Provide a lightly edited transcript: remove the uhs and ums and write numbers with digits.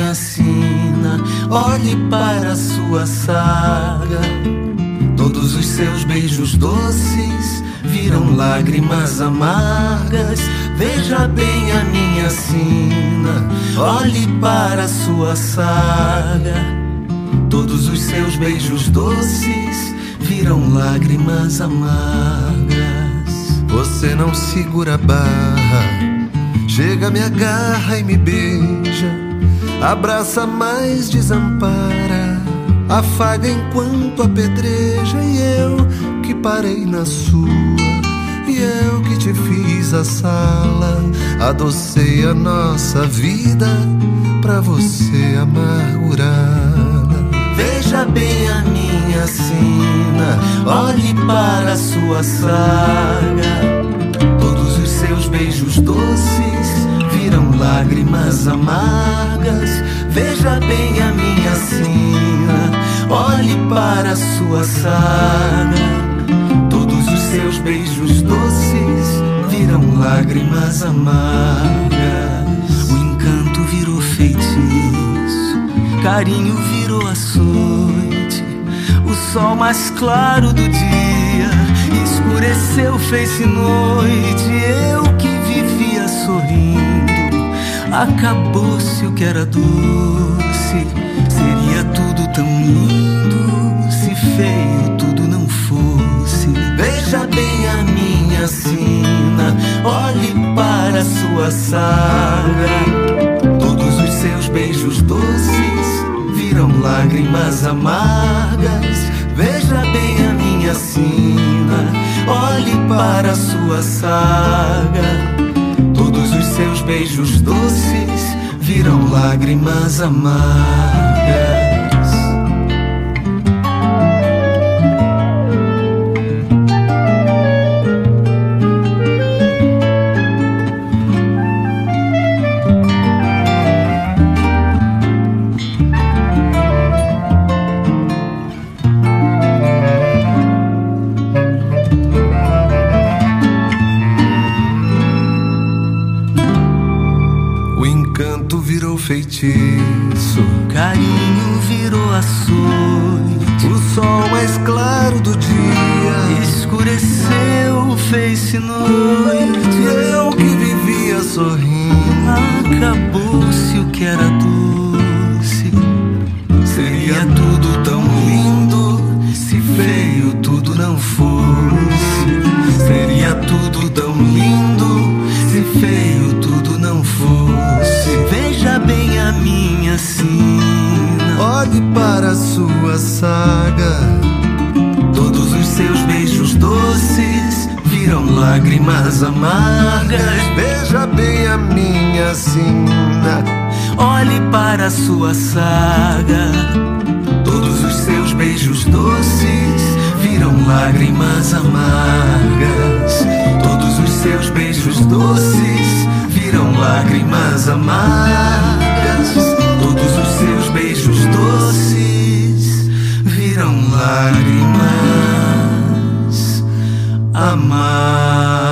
minha sina, olhe para a sua saga. Todos os seus beijos doces viram lágrimas amargas. Veja bem a minha sina, olhe para a sua saga. Todos os seus beijos doces viram lágrimas amargas. Você não segura a barra, chega, me agarra e me beija, abraça, mas desampara, afaga enquanto apedreja. E eu que parei na sua, e eu que te fiz a sala, adocei a nossa vida pra você amargurá-la. Veja bem a minha sina, olhe para a sua saga. Todos os seus beijos doces viram lágrimas amargas. Veja bem a minha sina, olhe para a sua saga. Todos os seus beijos doces viram lágrimas amargas. O encanto virou feitiço, carinho virou açoite. O sol mais claro do dia escureceu, fez-se noite. Eu que vivia sorrindo, acabou-se o que era doce. Seria tudo tão lindo se feio tudo não fosse. Veja bem a minha sina, olhe para a sua saga. Todos os seus beijos doces viram lágrimas amargas. Veja bem a minha sina, olhe para a sua saga. Todos os seus beijos doces viram lágrimas amargas. Feitiço, carinho virou açoite. O sol mais claro do dia escureceu, fez-se noite. Eu que vivia sorrindo, acabou-se o que era doce. Seria tudo tão lindo se feio tudo não fosse. Seria tudo tão lindo se feio tudo não fosse. Veja bem a minha sina, olhe para a sua saga. Todos os seus beijos doces viram lágrimas amargas. Veja bem a minha sina, olhe para a sua saga. Todos os seus beijos doces viram lágrimas amargas. Todos os seus beijos doces viram lágrimas amargas. Todos os seus beijos doces viram lágrimas amargas.